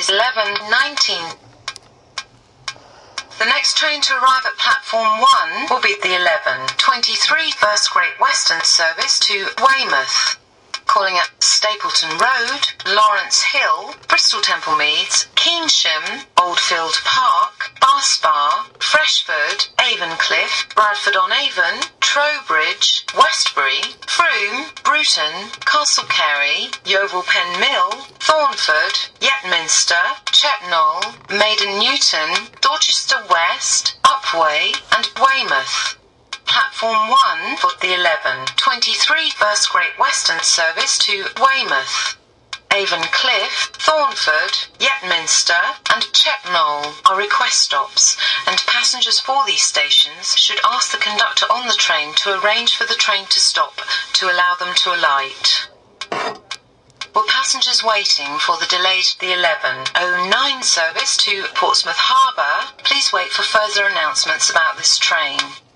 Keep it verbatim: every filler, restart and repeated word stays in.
is eleven nineteen. The next train to arrive at platform one will be the eleven twenty-three First Great Western service to Weymouth. Calling at Stapleton Road, Lawrence Hill, Bristol Temple Meads, Keynsham, Oldfield Park, Barspa, Freshford, Avon-Cliff, Bradford-on-Avon, Trowbridge, Westbury, Frome, Bruton, Castle-Carey, Yeovil Pen Mill, Thornford, Yetminster, Chetnall, Maiden Newton, Dorchester West, Upwey and Weymouth. Platform one for the eleven twenty-three First Great Western service to Weymouth. Avon-Cliff, Thornford, Yetminster and Chetnall are request stops, and passengers for these stations should ask the conductor on the train to arrange for the train to stop to allow them to alight. For passengers waiting for the delayed the eleven oh nine service to Portsmouth Harbour, please wait for further announcements about this train.